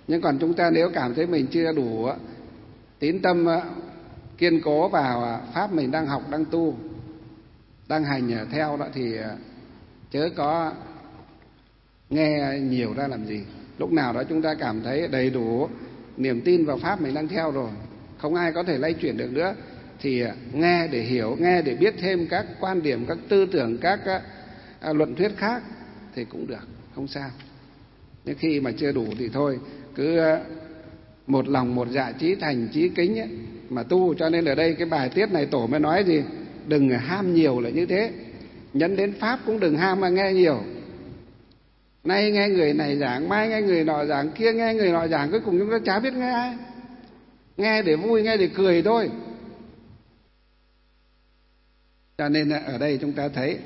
Nhưng còn chúng ta nếu cảm thấy mình chưa đủ tín tâm kiên cố vào pháp mình đang học, đang tu, đang hành theo đó, thì chớ có nghe nhiều ra làm gì. Lúc nào đó chúng ta cảm thấy đầy đủ niềm tin vào pháp mình đang theo rồi, không ai có thể lay chuyển được nữa, thì nghe để hiểu, nghe để biết thêm các quan điểm, các tư tưởng, các luận thuyết khác thì cũng được, không sao. Nhưng khi mà chưa đủ thì thôi, cứ một lòng một dạ chí thành chí kính ấy, mà tu. Cho nên ở đây cái bài tiết này Tổ mới nói gì? Đừng ham nhiều là như thế. Nhấn đến pháp cũng đừng ham mà nghe nhiều. Nay nghe người này giảng, mai nghe người nọ giảng, kia nghe người nọ giảng, cuối cùng chúng ta chả biết nghe ai. Nghe để vui, nghe để cười thôi. Cho nên ở đây chúng ta thấy,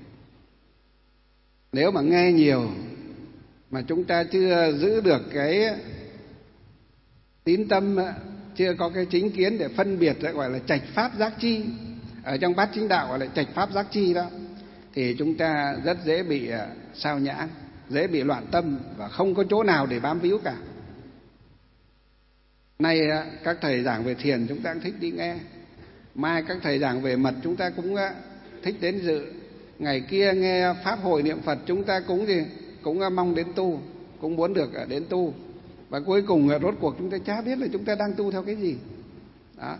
nếu mà nghe nhiều mà chúng ta chưa giữ được cái tín tâm, chưa có cái chính kiến để phân biệt, gọi là trạch pháp giác chi. Ở trong bát chính đạo gọi là trạch pháp giác chi đó, thì chúng ta rất dễ bị sao nhãng, dễ bị loạn tâm và không có chỗ nào để bám víu cả. Nay các thầy giảng về thiền chúng ta cũng thích đi nghe, mai các thầy giảng về mật chúng ta cũng thích đến dự, ngày kia nghe pháp hội niệm Phật chúng ta cũng mong đến tu, cũng muốn được đến tu, và cuối cùng rốt cuộc chúng ta chả biết là chúng ta đang tu theo cái gì đó.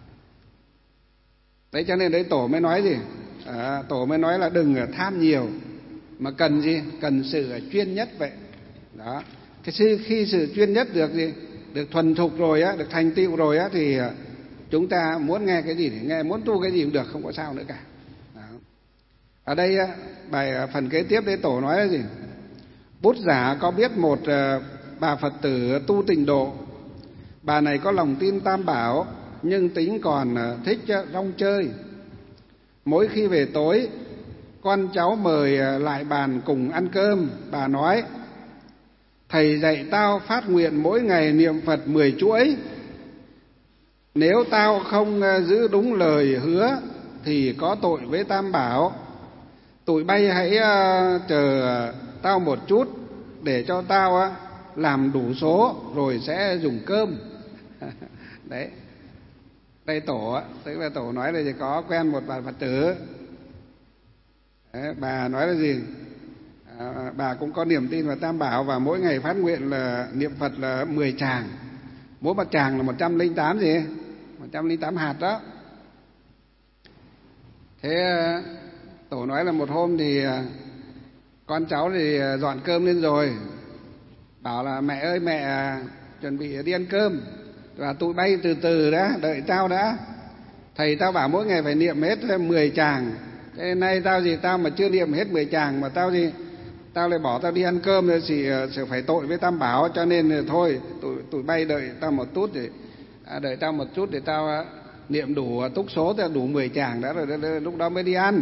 Đấy, cho nên đấy Tổ mới nói gì? Tổ mới nói là đừng tham nhiều, mà cần gì? Cần sự chuyên nhất vậy đó. Khi sự chuyên nhất được gì? Được thuần thục rồi á, được thành tựu rồi á, thì chúng ta muốn nghe cái gì thì nghe, muốn tu cái gì cũng được, không có sao nữa cả đó. Ở đây bài phần kế tiếp đấy Tổ nói là gì? Bút giả có biết một bà Phật tử tu tịnh độ. Bà này có lòng tin Tam Bảo, nhưng tính còn thích rong chơi. Mỗi khi về tối, con cháu mời lại bàn cùng ăn cơm. Bà nói: thầy dạy tao phát nguyện mỗi ngày niệm Phật 10 chuỗi. Nếu tao không giữ đúng lời hứa thì có tội với Tam Bảo. Tụi bay hãy chờ tao một chút để cho tao làm đủ số rồi sẽ dùng cơm. Đấy, đây Tổ, tức là Tổ nói là gì? Có quen một bà Phật tử. Đấy, bà nói là gì? Bà cũng có niềm tin vào Tam Bảo, và mỗi ngày phát nguyện là niệm Phật là 10 tràng. Mỗi một tràng là 108 gì? 108 hạt đó. Thế Tổ nói là một hôm thì con cháu thì dọn cơm lên rồi, bảo là mẹ ơi mẹ chuẩn bị đi ăn cơm, và tụi bay từ từ đã, đợi tao đã. Thầy tao bảo mỗi ngày phải niệm hết 10 tràng. Thế nay tao mà chưa niệm hết 10 tràng mà tao lại bỏ tao đi ăn cơm thì phải tội với Tam Bảo. Cho nên thôi tụi bay đợi tao một chút để tao niệm đủ túc số, đủ 10 tràng đã rồi lúc đó mới đi ăn.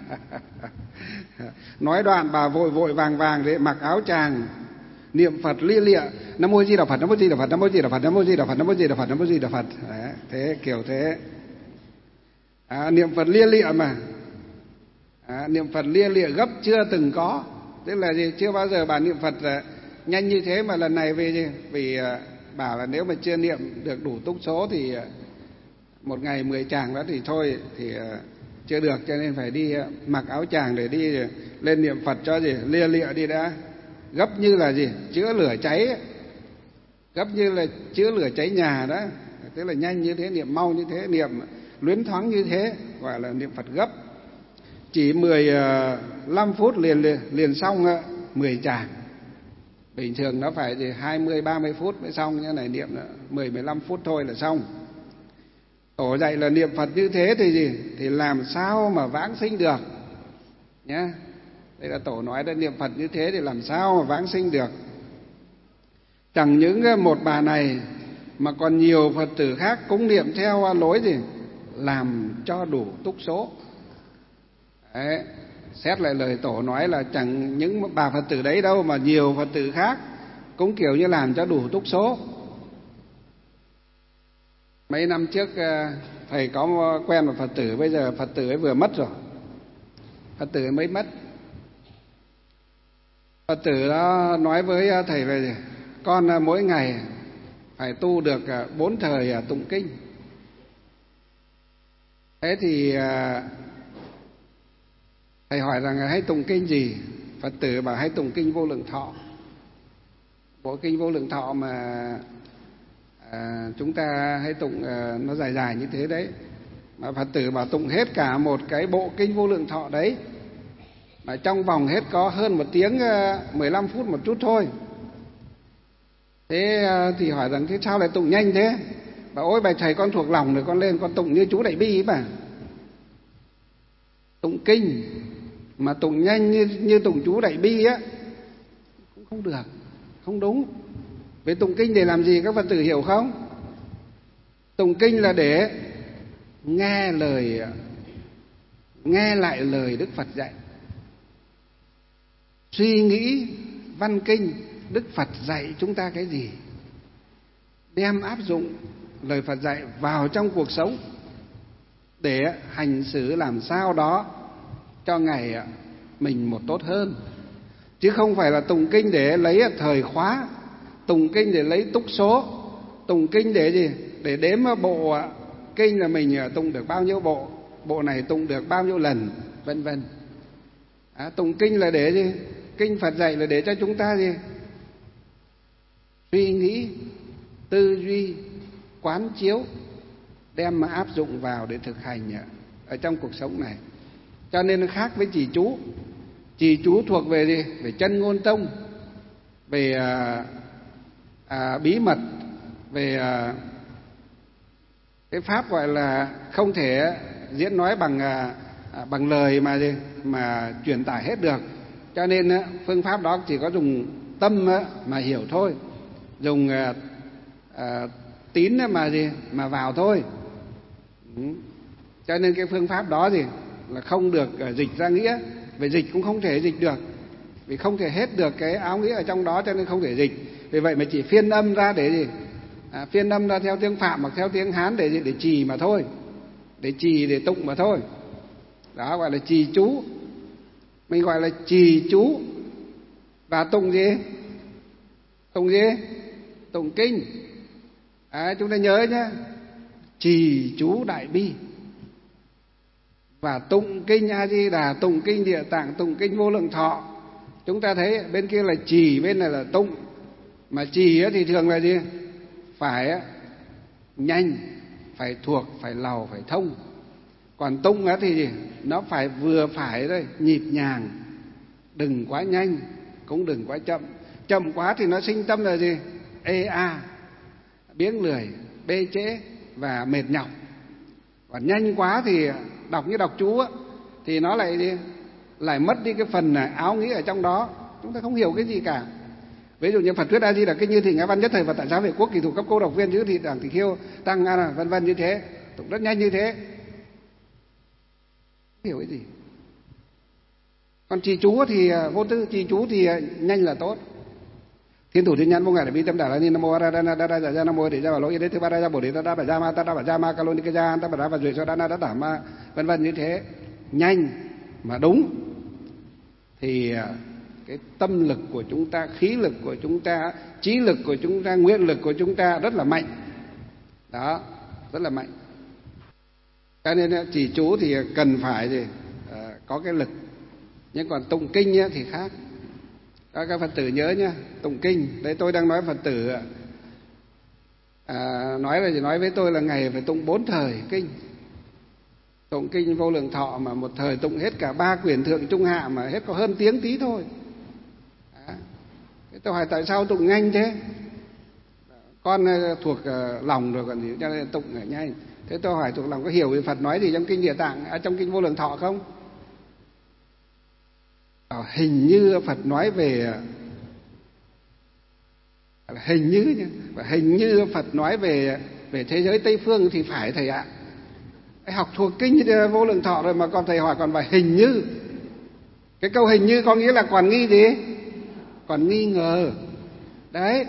Nói đoạn bà vội vàng để mặc áo tràng, niệm Phật lia lịa: Nam mô Di Đà Phật, Nam mô Di Đà Phật, Nam mô Di Đà Phật, Nam mô Di Đà Phật, Nam mô Di Đà Phật, Nam mô Di Đà Phật. Đấy, thế kiểu thế. Niệm Phật lia lịa mà. Niệm Phật lia lịa gấp chưa từng có. Tức là gì? Chưa bao giờ bà niệm Phật nhanh như thế, mà lần này vì gì? Vì bảo là nếu mà chưa niệm được đủ túc số thì một ngày 10 tràng đó thì thôi, thì chưa được, cho nên phải đi mặc áo tràng để đi lên niệm Phật cho gì? Lia lịa đi đã. Gấp như là gì? Chữa lửa cháy. Gấp như là chữa lửa cháy nhà đó. Tức là nhanh như thế, niệm mau như thế, niệm luyến thoáng như thế, gọi là niệm Phật gấp. Chỉ 15 phút liền xong 10 tràng. Bình thường nó phải 20-30 phút mới xong, như này niệm 10-15 phút thôi là xong. Tổ dạy là niệm Phật như thế thì gì? Thì làm sao mà vãng sinh được nhé. Đây là Tổ nói là niệm Phật như thế thì làm sao mà vãng sinh được. Chẳng những một bà này mà còn nhiều Phật tử khác cũng niệm theo lối gì? Làm cho đủ túc số. Đấy, xét lại lời Tổ nói là chẳng những bà Phật tử đấy đâu, mà nhiều Phật tử khác cũng kiểu như làm cho đủ túc số. Mấy năm trước thầy có quen một Phật tử, bây giờ Phật tử ấy vừa mất rồi. Phật tử ấy mới mất. Phật tử đó nói với thầy là gì? con mỗi ngày phải tu được 4 thời tụng kinh. Thế thì thầy hỏi rằng hãy tụng kinh gì? Phật tử bảo hãy tụng kinh Vô Lượng Thọ. Bộ kinh Vô Lượng Thọ mà chúng ta hãy tụng nó dài dài như thế đấy. Mà Phật tử bảo tụng hết cả một cái bộ kinh Vô Lượng Thọ đấy mà trong vòng hết có hơn 1 tiếng 15 phút một chút thôi. Thế thì hỏi rằng thế sao lại tụng nhanh thế? Bảo ôi bạch thầy, con thuộc lòng rồi, con lên con tụng như chú Đại Bi ấy mà. Tụng kinh mà tụng nhanh như tụng chú Đại Bi á cũng không được, không đúng. Vì tụng kinh để làm gì các Phật tử hiểu không? Tụng kinh là để nghe lại lời Đức Phật dạy, suy nghĩ văn kinh Đức Phật dạy chúng ta cái gì, đem áp dụng lời Phật dạy vào trong cuộc sống để hành xử làm sao đó cho ngày mình một tốt hơn. Chứ không phải là tụng kinh để lấy thời khóa, tụng kinh để lấy túc số, tụng kinh để gì? Để đếm bộ kinh là mình tụng được bao nhiêu bộ, bộ này tụng được bao nhiêu lần, vân vân. Tụng kinh là để gì? Kinh Phật dạy là để cho chúng ta gì? Suy nghĩ, tư duy, quán chiếu, đem mà áp dụng vào để thực hành ở trong cuộc sống này. Cho nên nó khác với trì chú. Trì chú thuộc về gì? Về chân ngôn tông, về bí mật, về cái pháp gọi là không thể diễn nói bằng lời mà truyền tải hết được. Cho nên phương pháp đó chỉ có dùng tâm mà hiểu thôi, dùng tín mà vào thôi. Cho nên cái phương pháp đó là không được dịch ra nghĩa. Về dịch cũng không thể dịch được, vì không thể hết được cái áo nghĩa ở trong đó, cho nên không thể dịch. Vì vậy mà chỉ phiên âm ra để gì? Phiên âm ra theo tiếng Phạm hoặc theo tiếng Hán để trì mà thôi, để trì, để tụng mà thôi. Đó gọi là trì chú. Mình gọi là trì chú. Và tụng gì? Tụng gì? Tụng kinh. Chúng ta nhớ nhé, trì chú Đại Bi và tụng kinh A Di Đà, tụng kinh Địa Tạng, tụng kinh Vô Lượng Thọ. Chúng ta thấy bên kia là trì, bên này là tụng. Mà trì thì thường là gì? Phải nhanh, phải thuộc, phải lầu, phải thông. Còn tụng thì gì? Nó phải vừa phải thôi, nhịp nhàng, đừng quá nhanh, cũng đừng quá chậm. Chậm quá thì nó sinh tâm là gì? Ê a, biếng lười, bê trễ và mệt nhọc. Còn nhanh quá thì đọc như đọc chú thì nó lại mất đi cái phần áo nghĩa ở trong đó. Chúng ta không hiểu cái gì cả. Ví dụ như Phật thuyết A Di Đà Kinh như thì ngã văn nhất thời Phật tại giáo vệ quốc kỳ thủ cấp cô độc viên chứ thì đảng tỳ khiêu tăng vân vân như thế, tụng rất nhanh như thế, không hiểu cái gì. Còn trì chú thì vô tư, trì chú thì nhanh là tốt. Thiên thủ thiên nhãn vô ngại để bi tâm đà la ni nam mô a ra đa đa dạ nam mô để ra bảo lỗi đến thứ ba ra bổ đề ta bà gia ma ta bà gia ma kaloni ka gia ta bà và duy so đa na đã tả ma vân vân như thế, nhanh mà đúng thì cái tâm lực của chúng ta, khí lực của chúng ta, trí lực của chúng ta, nguyện lực của chúng ta rất là mạnh. Đó, rất là mạnh. Cho nên trì chú thì cần phải có cái lực. Nhưng còn tụng kinh thì khác. Các Phật tử nhớ nhá, tụng kinh. Đấy tôi đang nói Phật tử nói với tôi là ngày phải tụng 4 thời kinh. Tụng kinh Vô Lượng Thọ mà một thời tụng hết cả 3 quyển thượng trung hạ mà hết có hơn tiếng tí thôi. Thế tôi hỏi tại sao tụng nhanh thế? Con thuộc lòng rồi còn gì, cho nên tụng nhanh. Thế tôi hỏi thuộc lòng có hiểu về Phật nói gì trong kinh Địa Tạng, trong kinh Vô Lượng Thọ không? Hình như Phật nói về, hình như Phật nói về thế giới Tây Phương thì phải thầy ạ. Học thuộc kinh Vô Lượng Thọ rồi mà còn thầy hỏi còn phải hình như. Cái câu hình như có nghĩa là còn nghi gì? Còn nghi ngờ. Đấy.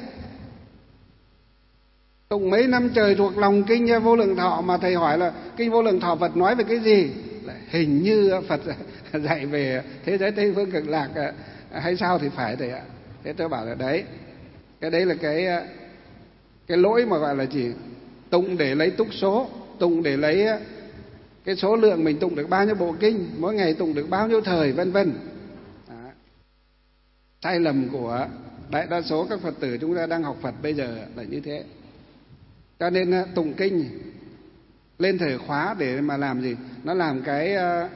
Tụng mấy năm trời thuộc lòng kinh Vô Lượng Thọ mà thầy hỏi là kinh Vô Lượng Thọ Phật nói về cái gì? Hình như Phật dạy về thế giới Tây Phương Cực Lạc hay sao thì phải thầy ạ. Thế tôi bảo là đấy, Cái đấy là cái lỗi mà gọi là chỉ tụng để lấy túc số, tụng để lấy cái số lượng mình tụng được bao nhiêu bộ kinh, mỗi ngày tụng được bao nhiêu thời, vân vân. Sai lầm của đại đa số các Phật tử chúng ta đang học Phật bây giờ là như thế. Cho nên tụng kinh lên thời khóa để mà làm gì? Nó làm cái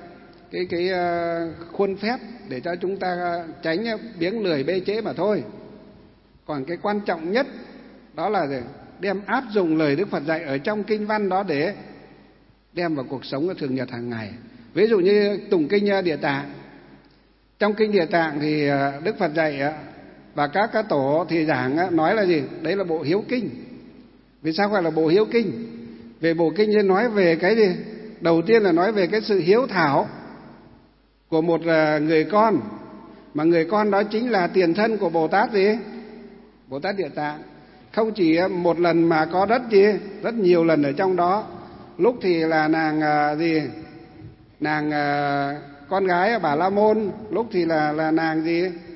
khuôn phép để cho chúng ta tránh biếng lười bê trễ mà thôi. Còn cái quan trọng nhất đó là đem áp dụng lời Đức Phật dạy ở trong kinh văn đó để đem vào cuộc sống thường nhật hàng ngày. Ví dụ như tụng kinh Địa Tạng. Trong kinh Địa Tạng thì Đức Phật dạy và các tổ thì giảng nói là gì? Đấy là bộ hiếu kinh. Vì sao gọi là bộ hiếu kinh? Về bộ kinh nên nói về cái gì? Đầu tiên là nói về cái sự hiếu thảo của một người con, mà người con đó chính là tiền thân của Bồ Tát gì? Bồ Tát Địa Tạng. Không chỉ một lần mà có rất nhiều lần ở trong đó. Lúc thì là nàng nàng con gái Bà La Môn, lúc thì là nàng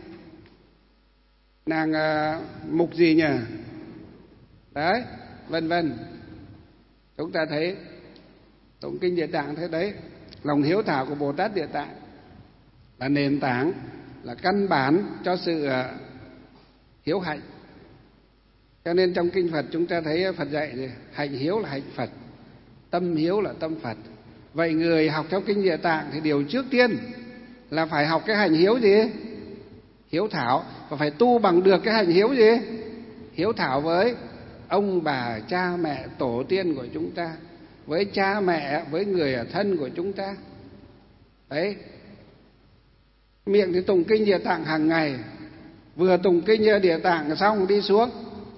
nàng mục gì nhỉ? Đấy, vân vân. Chúng ta thấy tụng kinh Địa Tạng thế đấy, lòng hiếu thảo của Bồ Tát Địa Tạng là nền tảng, là căn bản cho sự hiếu hạnh. Cho nên trong kinh Phật chúng ta thấy Phật dạy hạnh hiếu là hạnh Phật, tâm hiếu là tâm Phật. Vậy người học theo kinh Địa Tạng thì điều trước tiên là phải học cái hạnh hiếu gì? Hiếu thảo. Và phải tu bằng được cái hạnh hiếu gì? Hiếu thảo với ông bà, cha mẹ, tổ tiên của chúng ta, với cha mẹ, với người thân của chúng ta. Đấy. Miệng thì tụng kinh Địa Tạng hàng ngày, vừa tụng kinh Địa Tạng xong đi xuống,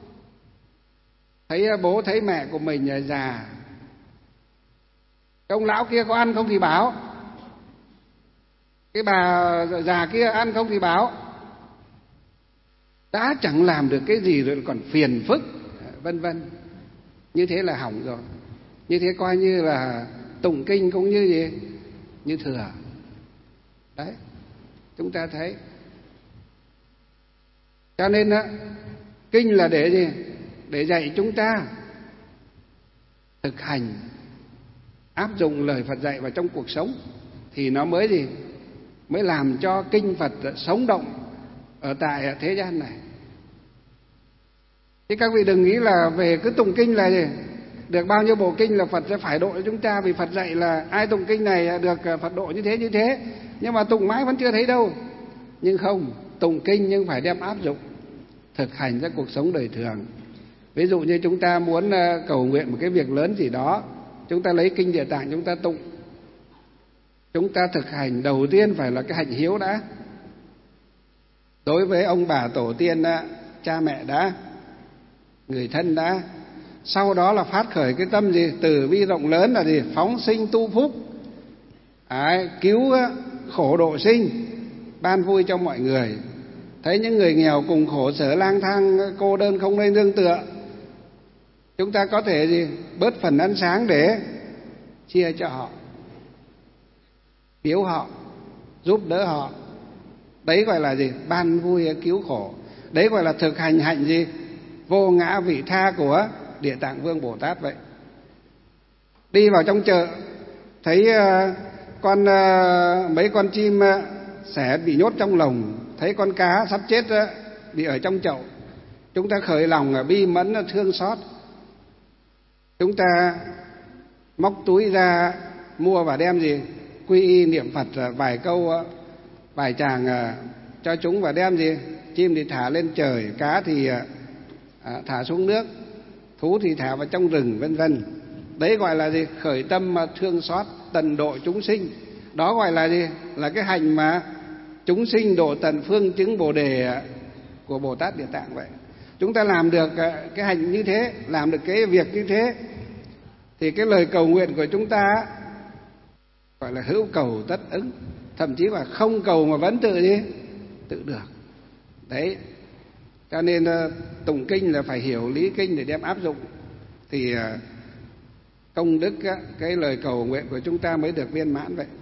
thấy bố thấy mẹ của mình già, cái ông lão kia có ăn không thì báo, cái bà già kia ăn không thì báo, đã chẳng làm được cái gì rồi còn phiền phức, vân vân. Như thế là hỏng rồi. Như thế coi như là tụng kinh cũng như gì? Như thừa. Đấy, chúng ta thấy. Cho nên kinh là để gì? Để dạy chúng ta thực hành, áp dụng lời Phật dạy vào trong cuộc sống, thì nó mới gì? Mới làm cho kinh Phật sống động ở tại thế gian này. Thế các vị đừng nghĩ là về cứ tụng kinh là gì? Được bao nhiêu bộ kinh là Phật sẽ phải độ cho chúng ta. Vì Phật dạy là ai tụng kinh này được Phật độ như thế. Nhưng mà tụng mãi vẫn chưa thấy đâu. Nhưng không, tụng kinh nhưng phải đem áp dụng, thực hành ra cuộc sống đời thường. Ví dụ như chúng ta muốn cầu nguyện một cái việc lớn gì đó, chúng ta lấy kinh Địa Tạng chúng ta tụng. Chúng ta thực hành đầu tiên phải là cái hạnh hiếu đã. Đối với ông bà tổ tiên đã, cha mẹ đã, người thân đã. Sau đó là phát khởi cái tâm gì? Từ bi rộng lớn là gì? Phóng sinh tu phúc. Cứu khổ độ sinh, ban vui cho mọi người. Thấy những người nghèo cùng khổ sở lang thang cô đơn không nơi nương tựa, chúng ta có thể gì? Bớt phần ăn sáng để chia cho họ, biếu họ, giúp đỡ họ. Đấy gọi là gì? Ban vui cứu khổ. Đấy gọi là thực hành hạnh gì? Vô ngã vị tha của Địa Tạng Vương Bồ Tát vậy. Đi vào trong chợ thấy mấy con chim sẻ bị nhốt trong lồng, thấy con cá sắp chết bị ở trong chậu, chúng ta khởi lòng bi mẫn thương xót. Chúng ta móc túi ra mua và đem gì? Quy y niệm Phật vài câu, vài tràng cho chúng, và đem gì? Chim thì thả lên trời, cá thì thả xuống nước, thú thì thả vào trong rừng, vân vân. Đấy gọi là gì? Khởi tâm thương xót, tận độ chúng sinh. Đó gọi là gì? Là cái hành mà chúng sinh độ tận phương chứng Bồ đề của Bồ Tát Địa Tạng vậy. Chúng ta làm được cái hành như thế, làm được cái việc như thế, thì cái lời cầu nguyện của chúng ta gọi là hữu cầu tất ứng. Thậm chí là không cầu mà vẫn tự được. Đấy. Cho nên tụng kinh là phải hiểu lý kinh để đem áp dụng, thì công đức cái lời cầu nguyện của chúng ta mới được viên mãn vậy.